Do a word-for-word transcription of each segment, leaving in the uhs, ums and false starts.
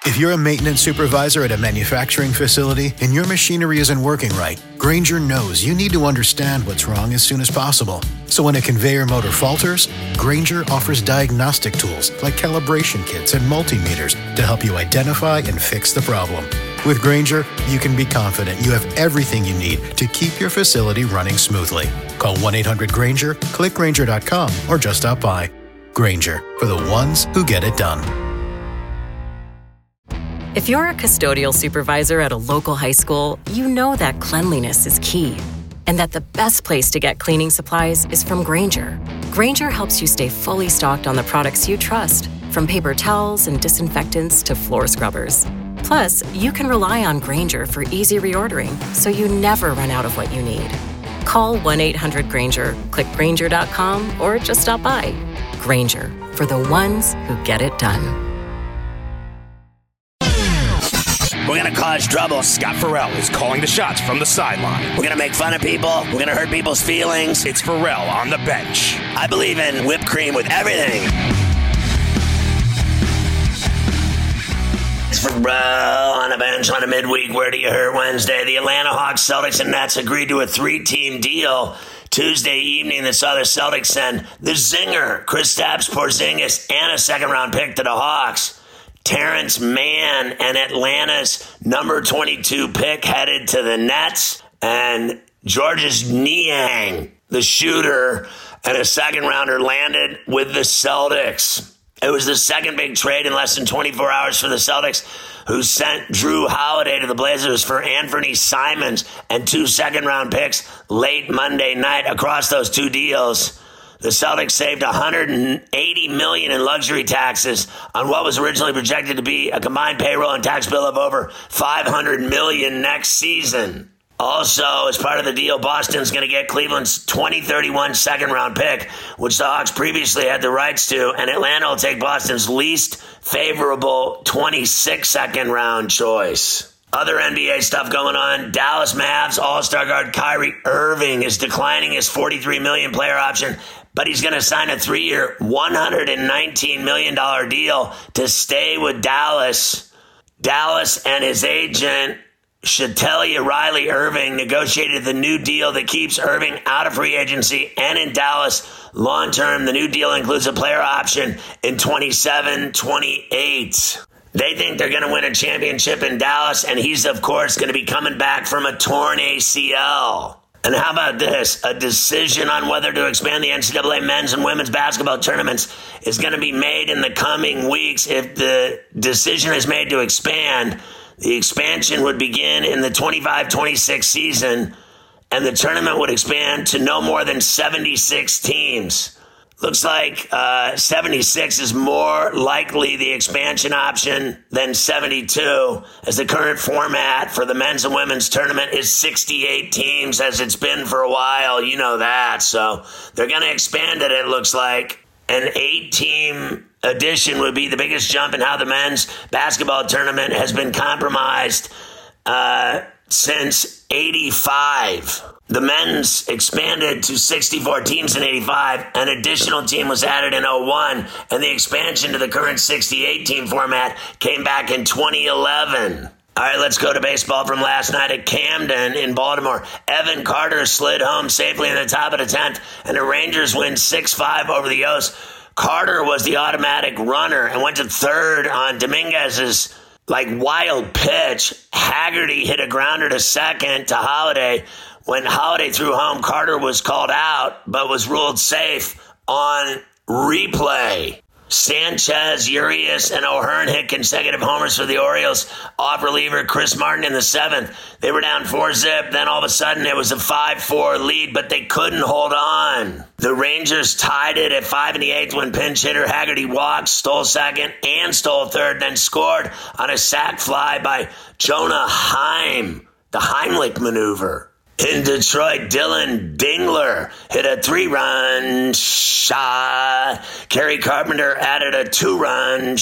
If you're a maintenance supervisor at a manufacturing facility and your machinery isn't working right, Grainger knows you need to understand what's wrong as soon as possible. So when a conveyor motor falters, Grainger offers diagnostic tools like calibration kits and multimeters to help you identify and fix the problem. With Grainger, you can be confident you have everything you need to keep your facility running smoothly. Call one eight hundred Grainger, click Grainger dot com, or just stop by. Grainger, for the ones who get it done. If you're a custodial supervisor at a local high school, you know that cleanliness is key, and that the best place to get cleaning supplies is from Grainger. Grainger helps you stay fully stocked on the products you trust, from paper towels and disinfectants to floor scrubbers. Plus, you can rely on Grainger for easy reordering, so you never run out of what you need. Call one eight hundred Grainger, click Grainger dot com, or just stop by. Grainger, for the ones who get it done. We're going to cause trouble. Scott Farrell is calling the shots from the sideline. We're going to make fun of people. We're going to hurt people's feelings. It's Farrell on the bench. I believe in whipped cream with everything. It's Farrell on the bench on a midweek Where Do You Hurt Wednesday. The Atlanta Hawks, Celtics, and Nets agreed to a three-team deal Tuesday evening that saw the Celtics send the zinger, Kristaps Porzingis, and a second-round pick to the Hawks. Terrence Mann and Atlanta's number twenty-two pick headed to the Nets, and Georges Niang, the shooter, and a second rounder landed with the Celtics. It was the second big trade in less than twenty-four hours for the Celtics, who sent Drew Holiday to the Blazers for Anthony Simons and two second round picks late Monday night. Across those two deals, the Celtics saved one hundred eighty million dollars in luxury taxes on what was originally projected to be a combined payroll and tax bill of over five hundred million dollars next season. Also, as part of the deal, Boston's going to get Cleveland's twenty thirty-one second-round pick, which the Hawks previously had the rights to, and Atlanta will take Boston's least favorable twenty-six second-round choice. Other N B A stuff going on. Dallas Mavs All-Star guard Kyrie Irving is declining his forty-three million dollars player option, but he's going to sign a three-year, one hundred nineteen million dollars deal to stay with Dallas. Dallas and his agent, Shatelia Riley Irving, negotiated the new deal that keeps Irving out of free agency and in Dallas long-term. The new deal includes a player option in twenty-seven twenty-eight. They think they're going to win a championship in Dallas, and he's, of course, going to be coming back from a torn A C L. And how about this? A decision on whether to expand the N C double A men's and women's basketball tournaments is going to be made in the coming weeks. If the decision is made to expand, the expansion would begin in the twenty-five twenty-six season, and the tournament would expand to no more than seventy-six teams. Looks like uh, seventy-six is more likely the expansion option than seventy-two, as the current format for the men's and women's tournament is sixty-eight teams, as it's been for a while. You know that. So they're going to expand it, it looks like. An eight-team addition would be the biggest jump in how the men's basketball tournament has been compromised uh, since eighty-five. The men's expanded to sixty-four teams in eighty-five. An additional team was added in oh one, and the expansion to the current sixty-eight team format came back in twenty eleven. All right, let's go to baseball from last night at Camden in Baltimore. Evan Carter slid home safely in the top of the tenth, and the Rangers win six five over the O's. Carter was the automatic runner and went to third on Dominguez's like wild pitch. Haggerty hit a grounder to second to Holiday. When Holiday threw home, Carter was called out but was ruled safe on replay. Sanchez, Urias, and O'Hearn hit consecutive homers for the Orioles. Off reliever Chris Martin in the seventh. They were down four zip. Then all of a sudden it was a five four lead, but they couldn't hold on. The Rangers tied it at five in the eighth when pinch hitter Haggerty walked, stole second, and stole third, then scored on a sac fly by Jonah Heim, the Heimlich maneuver. In Detroit, Dylan Dingler hit a three-run shot. Kerry Carpenter added a two-run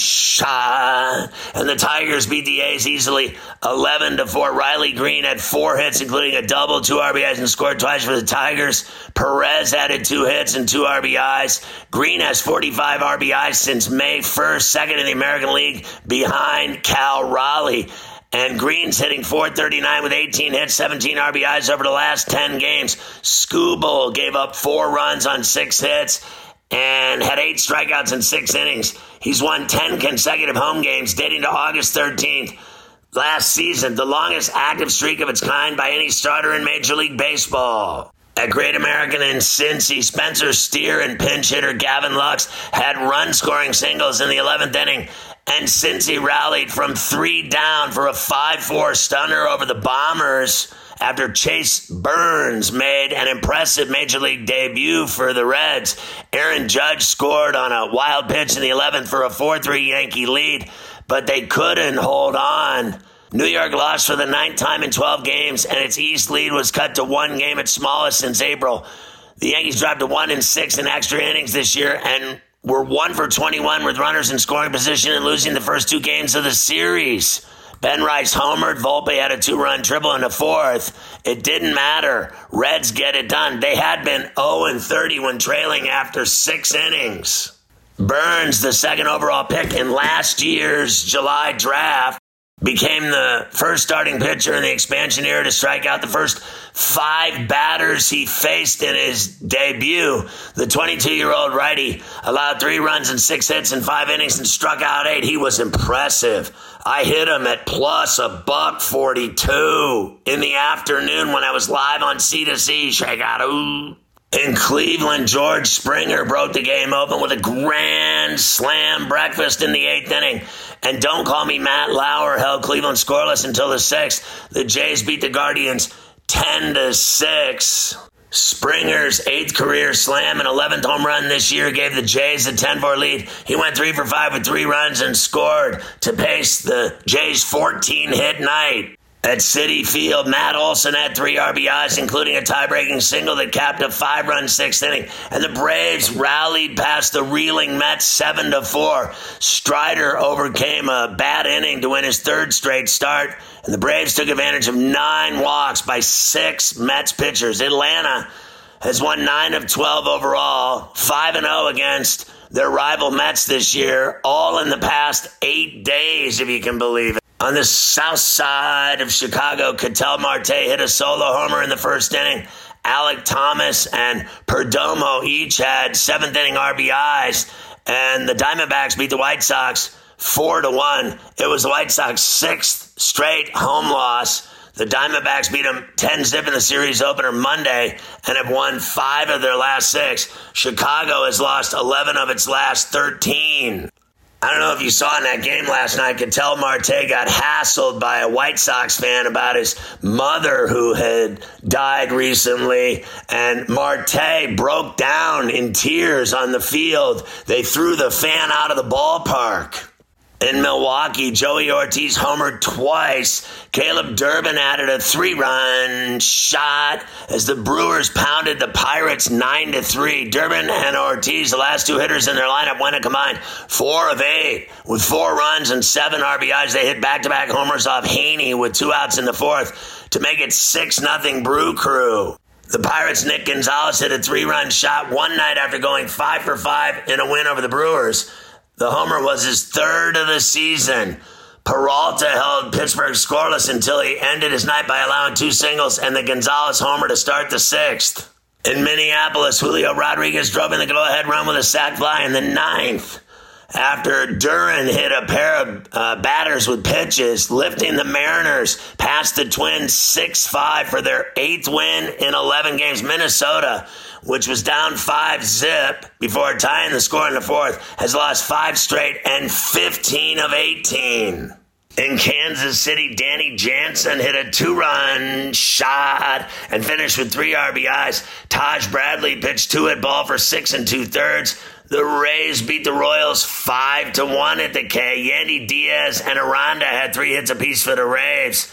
shot. And the Tigers beat the A's easily eleven to four. Riley Green had four hits, including a double, two R B Is, and scored twice for the Tigers. Perez added two hits and two R B Is. Green has forty-five R B Is since May first, second in the American League behind Cal Raleigh. And Green's hitting four thirty-nine with eighteen hits, seventeen R B Is over the last ten games. Skubal gave up four runs on six hits and had eight strikeouts in six innings. He's won ten consecutive home games dating to August thirteenth. Last season, the longest active streak of its kind by any starter in Major League Baseball. At Great American in Cincy, Spencer Steer and pinch hitter Gavin Lux had run-scoring singles in the eleventh inning, and Cincy rallied from three down for a five four stunner over the Bombers after Chase Burns made an impressive Major League debut for the Reds. Aaron Judge scored on a wild pitch in the eleventh for a four three Yankee lead, but they couldn't hold on. New York lost for the ninth time in twelve games, and its East lead was cut to one game, its smallest since April. The Yankees dropped to one and six in extra innings this year and were one for twenty-one with runners in scoring position and losing the first two games of the series. Ben Rice homered. Volpe had a two-run triple in the fourth. It didn't matter. Reds get it done. They had been oh and thirty when trailing after six innings. Burns, the second overall pick in last year's July draft, became the first starting pitcher in the expansion era to strike out the first five batters he faced in his debut. The twenty-two-year-old righty allowed three runs and six hits in five innings and struck out eight. He was impressive. I hit him at plus a buck forty-two in the afternoon when I was live on C to C. Shake out, ooh. In Cleveland, George Springer broke the game open with a grand slam breakfast in the eighth inning. And don't call me Matt Lauer held Cleveland scoreless until the sixth. The Jays beat the Guardians ten to six. Springer's eighth career slam and eleventh home run this year gave the Jays a ten four lead. He went three for five with three runs and scored to pace the Jays' fourteen-hit night. At Citi Field, Matt Olson had three R B Is, including a tie-breaking single that capped a five-run sixth inning. And the Braves rallied past the reeling Mets seven to four. Strider overcame a bad inning to win his third straight start. And the Braves took advantage of nine walks by six Mets pitchers. Atlanta has won nine of twelve overall, five and oh against their rival Mets this year, all in the past eight days, if you can believe it. On the south side of Chicago, Ketel Marte hit a solo homer in the first inning. Alec Thomas and Perdomo each had seventh inning R B Is, and the Diamondbacks beat the White Sox four to one. It was the White Sox sixth straight home loss. The Diamondbacks beat them ten zip in the series opener Monday and have won five of their last six. Chicago has lost eleven of its last thirteen. I don't know if you saw in that game last night, Ketel Marte got hassled by a White Sox fan about his mother who had died recently, and Marte broke down in tears on the field. They threw the fan out of the ballpark. In Milwaukee, Joey Ortiz homered twice. Caleb Durbin added a three-run shot as the Brewers pounded the Pirates nine to three. Durbin and Ortiz, the last two hitters in their lineup, went a combined four of eight. With four runs and seven R B Is, they hit back-to-back homers off Haney with two outs in the fourth to make it six nothing Brew Crew. The Pirates' Nick Gonzalez hit a three-run shot one night after going five for five in a win over the Brewers. The homer was his third of the season. Peralta held Pittsburgh scoreless until he ended his night by allowing two singles and the Gonzalez homer to start the sixth. In Minneapolis, Julio Rodriguez drove in the go-ahead run with a sac fly in the ninth after Duran hit a pair of uh, batters with pitches, lifting the Mariners past the Twins six five for their eighth win in eleven games. Minnesota, which was down five zip before tying the score in the fourth, has lost five straight and fifteen of eighteen. In Kansas City, Danny Jansen hit a two-run shot and finished with three R B Is. Taj Bradley pitched two-hit ball for six and two-thirds. The Rays beat the Royals five to one at the K. Yandy Diaz and Aranda had three hits apiece for the Rays.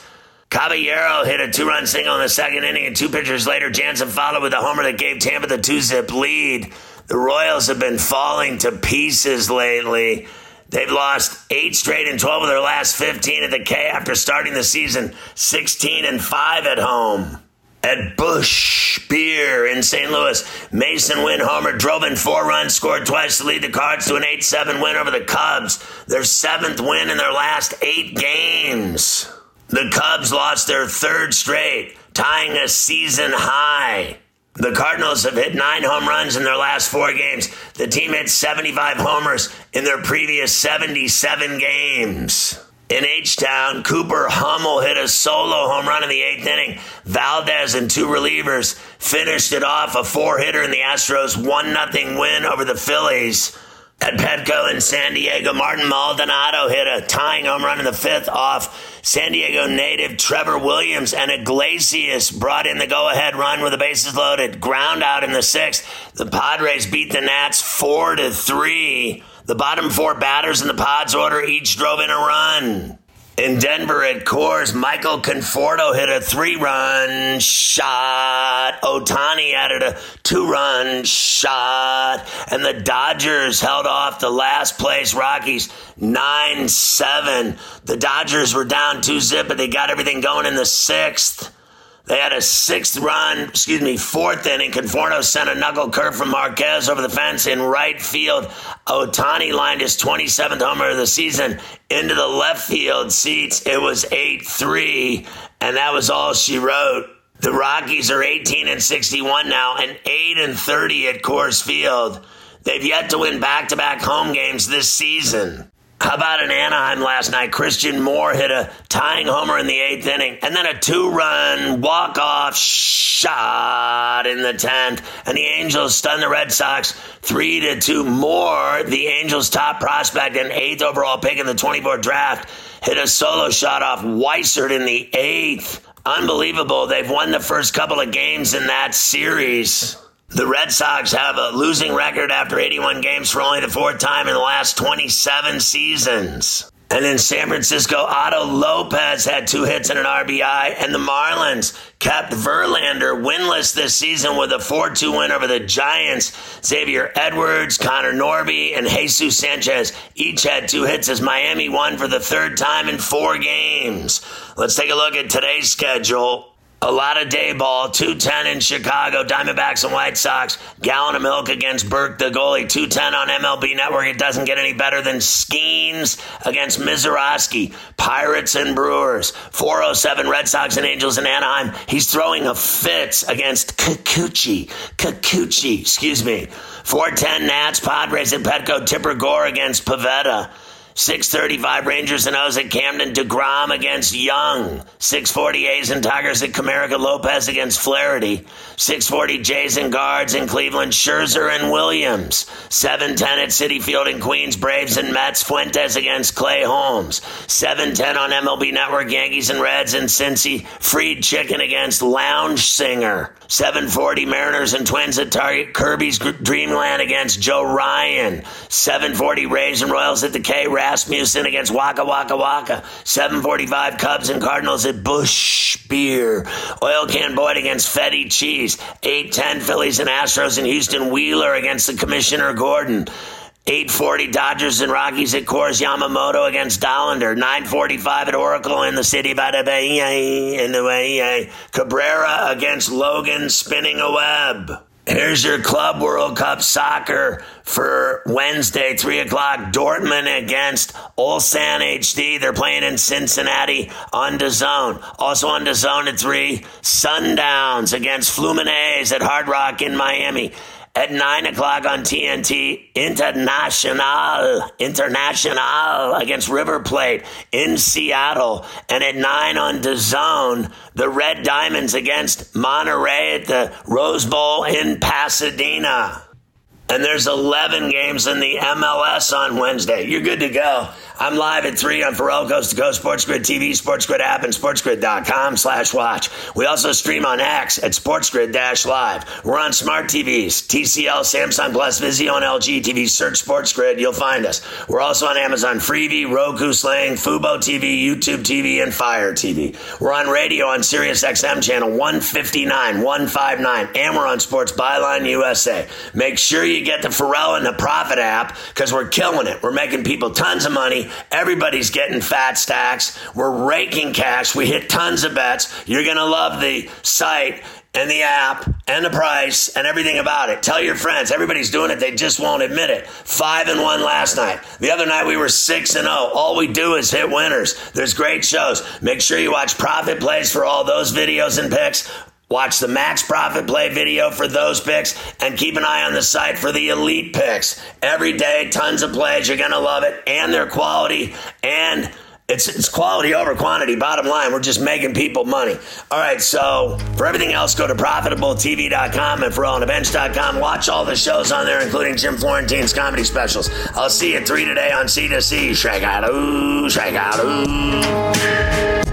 Caballero hit a two-run single in the second inning, and two pitchers later, Jansen followed with a homer that gave Tampa the two-zip lead. The Royals have been falling to pieces lately. They've lost eight straight and twelve of their last fifteen at the K after starting the season sixteen and five at home. At Busch Beer in Saint Louis, Mason Wynn homer, drove in four runs, scored twice to lead the Cards to an eight seven win over the Cubs, their seventh win in their last eight games. The Cubs lost their third straight, tying a season high. The Cardinals have hit nine home runs in their last four games. The team hit seventy-five homers in their previous seventy-seven games. In H-Town, Cooper Hummel hit a solo home run in the eighth inning. Valdez and two relievers finished it off, a four-hitter in the Astros' one nothing win over the Phillies. At Petco in San Diego, Martin Maldonado hit a tying home run in the fifth off San Diego native Trevor Williams, and Iglesias brought in the go-ahead run with the bases loaded. Ground out in the sixth. The Padres beat the Nats four to three. The bottom four batters in the Pods order each drove in a run. In Denver at Coors, Michael Conforto hit a three-run shot. Ohtani added a two-run shot. And the Dodgers held off the last-place Rockies nine seven. The Dodgers were down two zip, but they got everything going in the sixth. They had a sixth run, excuse me, fourth inning. Conforto sent a knuckle curve from Marquez over the fence in right field. Ohtani lined his twenty-seventh homer of the season into the left field seats. It was eight three, and that was all she wrote. The Rockies are eighteen and sixty-one now and eight and thirty at Coors Field. They've yet to win back-to-back home games this season. How about in Anaheim last night? Christian Moore hit a tying homer in the eighth inning, and then a two-run walk-off shot in the tenth, and the Angels stunned the Red Sox three to two. Moore, the Angels' top prospect and eighth overall pick in the twenty-fourth draft, hit a solo shot off Weissert in the eighth. Unbelievable. They've won the first couple of games in that series. The Red Sox have a losing record after eighty-one games for only the fourth time in the last twenty-seven seasons. And in San Francisco, Otto Lopez had two hits and an R B I, and the Marlins kept Verlander winless this season with a four two win over the Giants. Xavier Edwards, Connor Norby, and Jesus Sanchez each had two hits as Miami won for the third time in four games. Let's take a look at today's schedule. A lot of day ball, two ten in Chicago, Diamondbacks and White Sox. Gallon of milk against Burke the goalie, two ten on M L B Network. It doesn't get any better than Skeens against Mizorowski. Pirates and Brewers, four oh seven Red Sox and Angels in Anaheim. He's throwing a fits against Kikuchi. Kikuchi, excuse me. four ten Nats, Padres at Petco, Tipper Gore against Pavetta. six thirty-five Rangers and O's at Camden, DeGrom against Young. six forty A's and Tigers at Comerica, Lopez against Flaherty. six forty Jays and Guards in Cleveland, Scherzer and Williams. seven ten at Citi Field in Queens, Braves and Mets, Fuentes against Clay Holmes. seven ten on M L B Network, Yankees and Reds in Cincy, Fried Chicken against Lounge Singer. seven forty Mariners and Twins at Target, Kirby's Dreamland against Joe Ryan. seven forty Rays and Royals at the K, Rasmussen against Waka Waka Waka. seven forty-five Cubs and Cardinals at Busch Beer. Oil Can Boyd against Fetty Cheese. eight ten Phillies and Astros in Houston, Wheeler against the Commissioner Gordon. eight forty Dodgers and Rockies at Coors, Yamamoto against Dollander. nine forty-five at Oracle in the city by the Bay, in the way. Cabrera against Logan, spinning a web. Here's your Club World Cup soccer for Wednesday, three o'clock. Dortmund against Ulsan H D. They're playing in Cincinnati on DAZN. Also on DAZN at three, Sundowns against Fluminense at Hard Rock in Miami. At nine o'clock on T N T, International, International against River Plate in Seattle. And at nine on DAZN, the Red Diamonds against Monterey at the Rose Bowl in Pasadena. and there's eleven games in the M L S on Wednesday. You're good to go. I'm live at three on Pharrell Coast to Coast, SportsGrid T V, SportsGrid app, and SportsGrid.com slash watch. We also stream on X at SportsGrid dash live. We're on smart T Vs, T C L, Samsung Plus, Vizio, and L G T V. Search SportsGrid, you'll find us. We're also on Amazon Freevee, Roku, Sling, Fubo T V, YouTube T V, and Fire T V. We're on radio on Sirius X M channel one fifty-nine, one fifty-nine, and we're on Sports Byline U S A. Make sure you get the Pharrell and the Profit app because we're killing it. We're making people tons of money. Everybody's getting fat stacks. We're raking cash. We hit tons of bets. You're going to love the site and the app and the price and everything about it. Tell your friends. Everybody's doing it. They just won't admit it. Five and one last night. The other night we were six and oh. All we do is hit winners. There's great shows. Make sure you watch Profit Plays for all those videos and picks. Watch the Max Profit Play video for those picks, and keep an eye on the site for the elite picks. Every day, tons of plays. You're going to love it, and their quality, and it's it's quality over quantity. Bottom line, we're just making people money. All right, so for everything else, go to profitable T V dot com and Pharrell on the Bench dot com. Watch all the shows on there, including Jim Florentine's comedy specials. I'll see you at three today on C two C. Shake out, ooh, shake out, ooh.